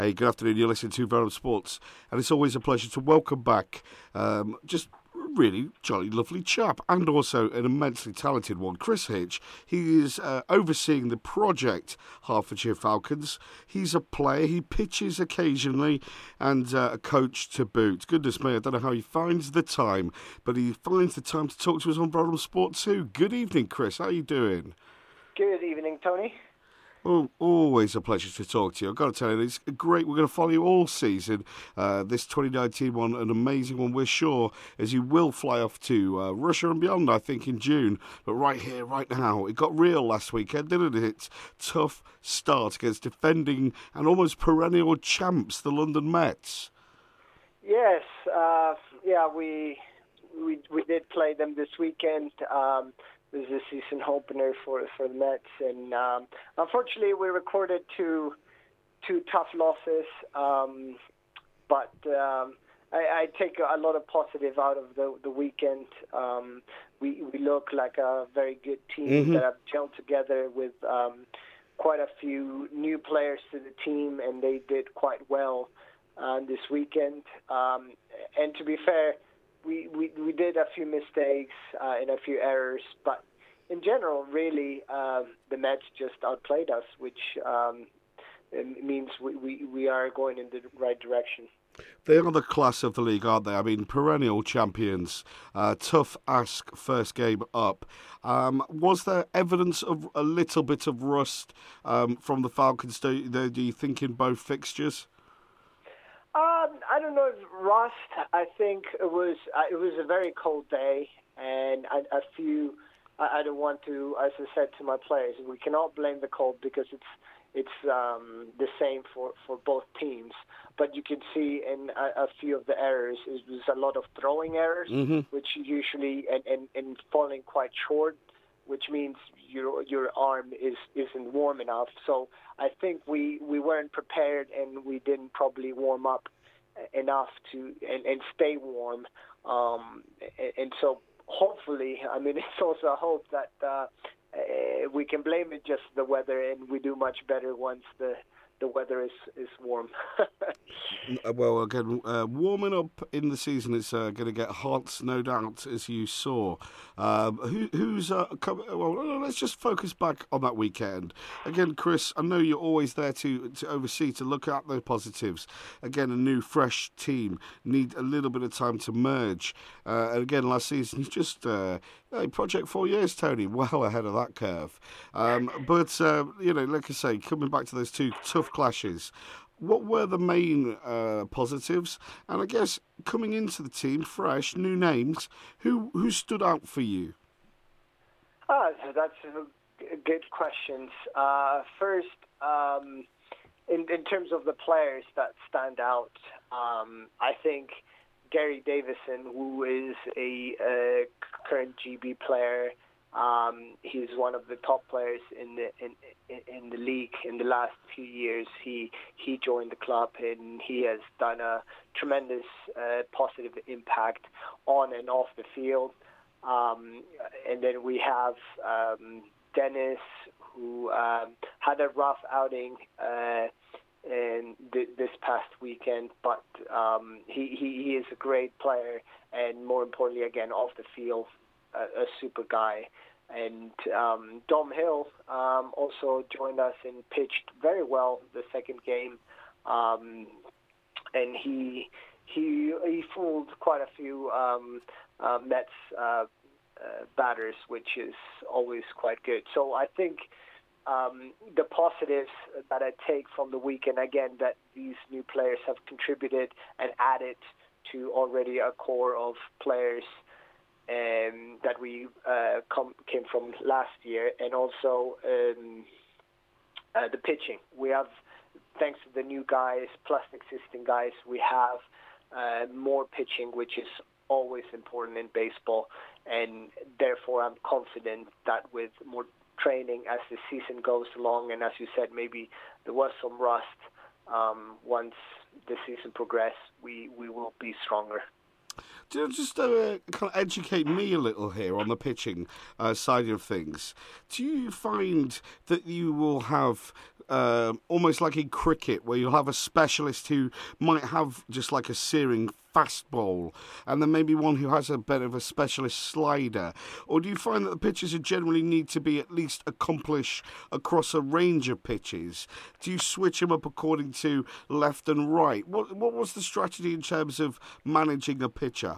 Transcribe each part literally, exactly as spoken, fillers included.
Hey, good afternoon. You're listening to Verum Sports, and it's always a pleasure to welcome back um, just really jolly lovely chap, and also an immensely talented one, Chris Hitch. He is uh, overseeing the project Hertfordshire Falcons. He's a player, he pitches occasionally, and uh, a coach to boot. Goodness me, I don't know how he finds the time, but he finds the time to talk to us on Verum Sport too. Good evening, Chris. How are you doing? Good evening, Tony. Oh, always a pleasure to talk to you. I've got to tell you, it's great. We're going to follow you all season. Uh, this twenty nineteen one, an amazing one, we're sure, as you will fly off to uh, Russia and beyond, I think, in June. But right here, right now, it got real last weekend, didn't it? Tough start against defending and almost perennial champs, the London Mets. Yes, uh, yeah, we, we we did play them this weekend. Um, This is a season opener for for the Mets, and um, unfortunately, we recorded two two tough losses. Um, but um, I, I take a lot of positive out of the the weekend. Um, we we look like a very good team mm-hmm. that have gelled together with um, quite a few new players to the team, and they did quite well uh, this weekend. Um, and to be fair, We, we we did a few mistakes uh, and a few errors, but in general, really, uh, the Mets just outplayed us, which um, means we, we, we are going in the right direction. They are the class of the league, aren't they? I mean, perennial champions. Uh, tough ask first game up. Um, was there evidence of a little bit of rust um, from the Falcons, do, do you think, in both fixtures? Um, I don't know if rust. I think it was uh, it was a very cold day, and a, a few. I, I don't want to, as I said to my players, we cannot blame the cold because it's it's um, the same for, for both teams. But you can see in a, a few of the errors, it was a lot of throwing errors, mm-hmm. which usually and, and, and falling quite short, which means your your arm is isn't warm enough. So I think we, we weren't prepared, and we didn't probably warm up enough to and, and stay warm. Um, and, and so hopefully, I mean, it's also a hope that uh, we can blame it just the weather, and we do much better once the the weather is, is warm. Well, again, uh, warming up in the season is uh, going to get hot, no doubt, as you saw. Um, who, who's uh, come, well? Let's just focus back on that weekend. Again, Chris, I know you're always there to, to oversee, to look at the positives. Again, a new, fresh team need a little bit of time to merge. Uh, and again, last season, you just uh, hey, project four years, Tony, well ahead of that curve. Um, but uh, you know, like I say, coming back to those two tough clashes, what were the main uh, positives? And I guess coming into the team, fresh, new names, who who stood out for you? Ah, so that's a good questions. Uh, first, um, in in terms of the players that stand out, um, I think Gary Davison, who is a, a current G B player. Um, he's one of the top players in the in, in the league in the last few years. He he joined the club, and he has done a tremendous uh, positive impact on and off the field. Um, and then we have um, Dennis, who um, had a rough outing uh, in th- this past weekend, but um, he, he he is a great player, and more importantly, again off the field. A, a super guy. And um, Dom Hill um, also joined us and pitched very well the second game. Um, and he he he fooled quite a few um, uh, Mets uh, uh, batters, which is always quite good. So I think um, the positives that I take from the weekend, again, that these new players have contributed and added to already a core of players Um, that we uh, come, came from last year, and also um, uh, the pitching. We have, thanks to the new guys plus existing guys, we have uh, more pitching, which is always important in baseball, and therefore I'm confident that with more training as the season goes along, and as you said, maybe there was some rust, um, once the season progresses, we, we will be stronger. Just uh, kind of educate me a little here on the pitching uh, side of things. Do you find that you will have uh, almost like in cricket, where you'll have a specialist who might have just like a searing fastball, and then maybe one who has a bit of a specialist slider? Or do you find that the pitches generally need to be at least accomplished across a range of pitches? Do you switch them up according to left and right? What what was the strategy in terms of managing a pitcher?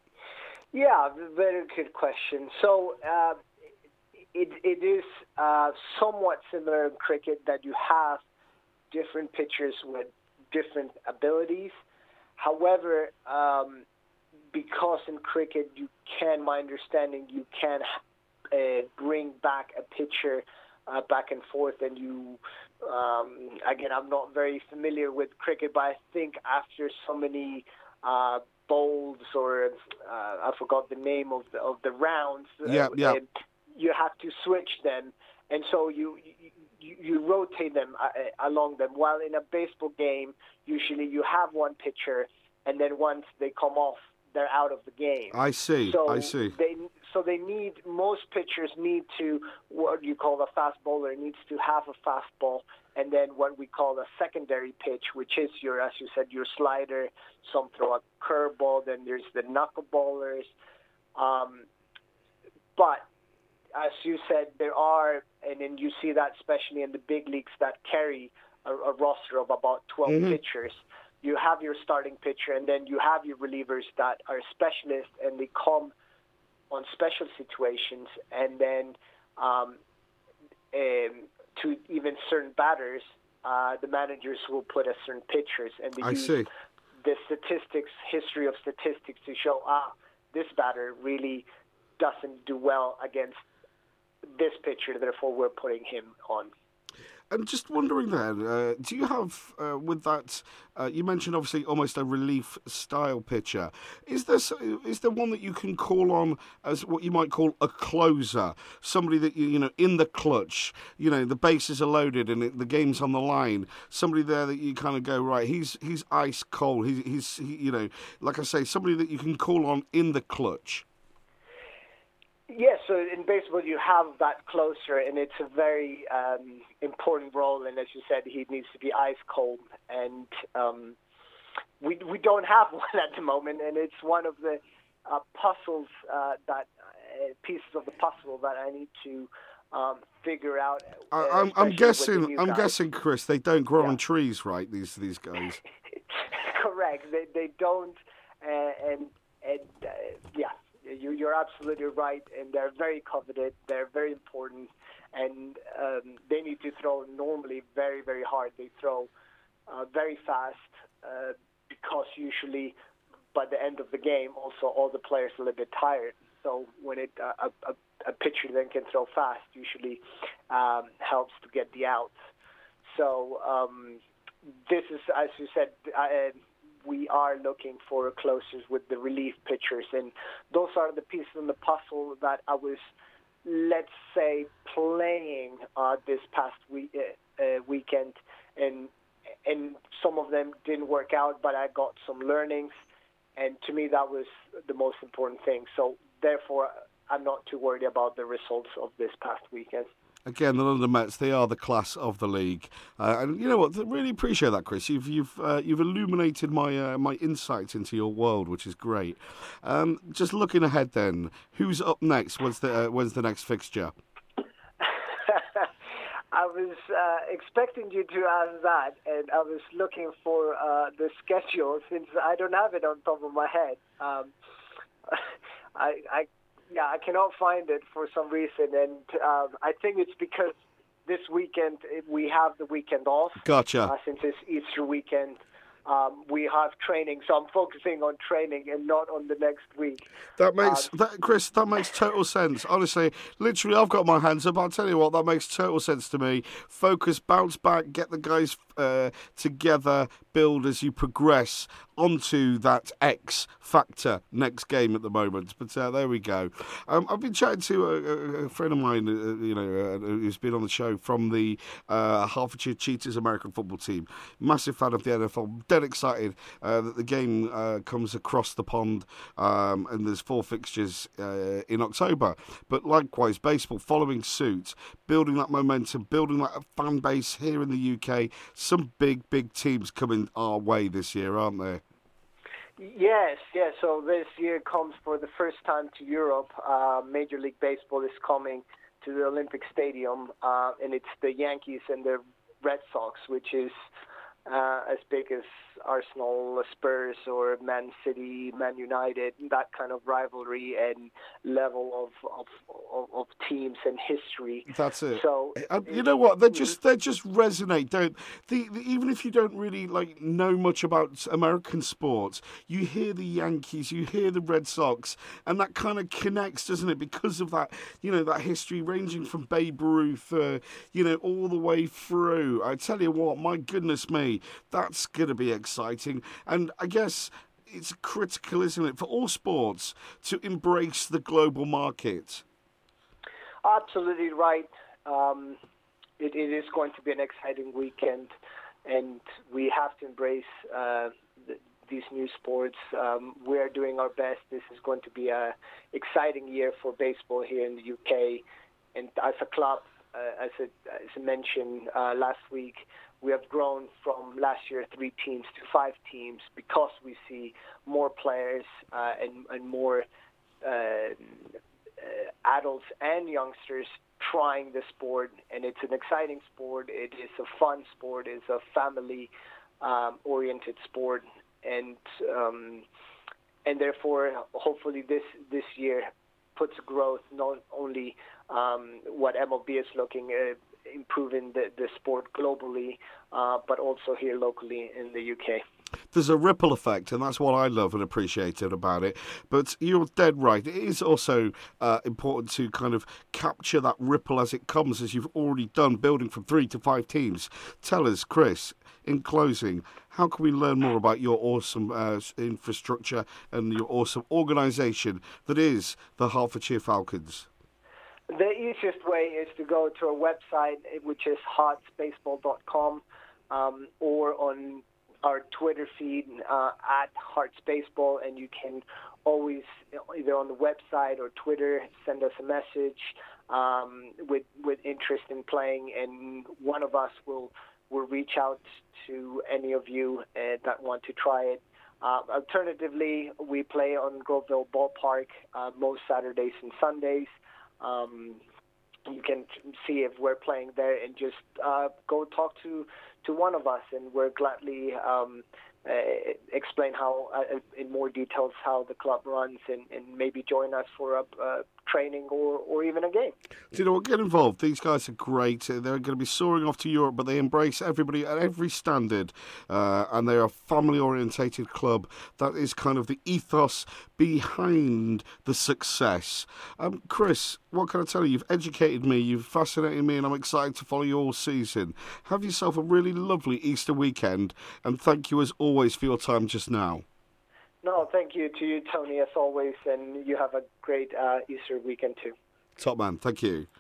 Yeah, very good question. So uh, it it is uh, somewhat similar in cricket that you have different pitchers with different abilities. However, um, because in cricket you can, my understanding, you can uh, bring back a pitcher uh, back and forth, and you, um, again, I'm not very familiar with cricket, but I think after so many uh, bowls or uh, I forgot the name of the, of the rounds, yeah, uh, yeah. you have to switch them, and so you. you You, you rotate them uh, along them. While in a baseball game, usually you have one pitcher, and then once they come off, they're out of the game. I see. So I see. They so they need most pitchers need to what you call a fast bowler needs to have a fastball, and then what we call a secondary pitch, which is your, as you said, your slider. Some throw a curveball. Then there's the knuckleballers, um, but as you said, there are, and then you see that especially in the big leagues that carry a, a roster of about twelve mm-hmm. pitchers. You have your starting pitcher, and then you have your relievers that are specialists, and they come on special situations, and then um, um, to even certain batters, uh, the managers will put a certain pitchers, and they I use see. the statistics, history of statistics to show, ah, this batter really doesn't do well against this pitcher, therefore we're putting him on. And just wondering then, uh, do you have, uh, with that, uh, you mentioned obviously almost a relief style pitcher. Is there, is there one that you can call on as what you might call a closer? Somebody that, you you know, in the clutch, you know, the bases are loaded and it, the game's on the line. Somebody there that you kind of go, right, he's he's ice cold. He's, he's he, you know, like I say, somebody that you can call on in the clutch. Yes, so in baseball you have that closer, and it's a very um, important role. And as you said, he needs to be ice cold, and um, we we don't have one at the moment. And it's one of the uh, puzzles uh, that uh, pieces of the puzzle that I need to um, figure out. Uh, I, I'm, I'm guessing, I'm guys. guessing, Chris, they don't grow yeah. on trees, right? These these guys. Correct. They they don't, uh, and and uh, yeah. You, you're absolutely right, and they're very coveted. They're very important, and um, they need to throw normally very, very hard. They throw uh, very fast uh, because usually by the end of the game, also all the players are a little bit tired. So when it uh, a, a, a pitcher then can throw fast, usually um, helps to get the outs. So um, this is, as you said, I, we are looking for closers with the relief pitchers, and those are the pieces in the puzzle that I was, let's say, playing uh, this past week, uh, uh, weekend, and and some of them didn't work out, but I got some learnings, and to me that was the most important thing. So therefore, I'm not too worried about the results of this past weekend. Again, the London Mets, they are the class of the league. Uh, and you know what? I really appreciate that, Chris. You've you've uh, you've illuminated my uh, my insights into your world, which is great. Um, just looking ahead then, who's up next? When's the, uh, when's the next fixture? I was uh, expecting you to ask that, and I was looking for uh, the schedule since I don't have it on top of my head. Um, I, I Yeah, I cannot find it for some reason, and um, I think it's because this weekend we have the weekend off. Gotcha. Uh, since it's Easter weekend, um, we have training, so I'm focusing on training and not on the next week. That makes um, that, Chris. That makes total sense. Honestly, literally, I've got my hands up. I'll tell you what, that makes total sense to me. Focus, bounce back, get the guys uh, together, build as you progress onto that X factor next game at the moment. But uh, there we go. Um, I've been chatting to a, a friend of mine, uh, you know, uh, who's been on the show from the uh, Hertfordshire Cheetahs American football team. Massive fan of the N F L. Dead excited uh, that the game uh, comes across the pond, um, and there's four fixtures uh, in October. But likewise, baseball following suit, building that momentum, building that fan base here in the U K. Some big, big teams coming our way this year, aren't there? Yes, yes. So this year comes for the first time to Europe. Uh, Major League Baseball is coming to the Olympic Stadium, uh, and it's the Yankees and the Red Sox, which is uh, as big as Arsenal, Spurs, or Man City, Man United, that kind of rivalry and level of of, of, of teams and history. That's it. So and you know what? They just they just resonate, don't the, the even if you don't really like know much about American sports, you hear the Yankees, you hear the Red Sox, and that kind of connects, doesn't it? Because of that, you know, that history ranging from Babe Ruth, uh, you know, all the way through. I tell you what, my goodness me, that's going to be exciting. And I guess it's critical, isn't it, for all sports to embrace the global market? Absolutely right. Um, it, it is going to be an exciting weekend, and we have to embrace uh, the, these new sports. Um, we are doing our best. This is going to be an exciting year for baseball here in the U K. And as a club, uh, as, a, as I mentioned uh, last week, we have grown from last year three teams to five teams because we see more players uh, and, and more uh, uh, adults and youngsters trying the sport. And it's an exciting sport. It is a fun sport. It's a family-oriented um, sport. And um, and therefore, hopefully this, this year puts growth not only um, what M L B is looking at, improving the, the sport globally, uh, but also here locally in the U K. There's a ripple effect, and that's what I love and appreciate about it. But you're dead right. It is also uh, important to kind of capture that ripple as it comes, as you've already done, building from three to five teams. Tell us, Chris, in closing, how can we learn more about your awesome uh, infrastructure and your awesome organisation that is the Hertfordshire Falcons? The easiest way is to go to our website, which is hearts baseball dot com, um, or on our Twitter feed uh, at heartsbaseball, and you can always, either on the website or Twitter, send us a message um, with with interest in playing, and one of us will will reach out to any of you uh, that want to try it. Uh, alternatively, we play on Groveville Ballpark uh, most Saturdays and Sundays. Um, you can see if we're playing there and just uh, go talk to, to one of us, and we're gladly um, uh, explain how, uh, in more details, how the club runs, and, and maybe join us for a uh, training or, or even a game. Do you know what? Get involved. These guys are great. They're going to be soaring off to Europe, but they embrace everybody at every standard, uh, and they're a family-orientated club. That is kind of the ethos behind the success. Um, Chris, what can I tell you? You've educated me, you've fascinated me, and I'm excited to follow you all season. Have yourself a really lovely Easter weekend, and thank you as always for your time just now. No, thank you to you, Tony, as always, and you have a great uh, Easter weekend too. Top man, thank you.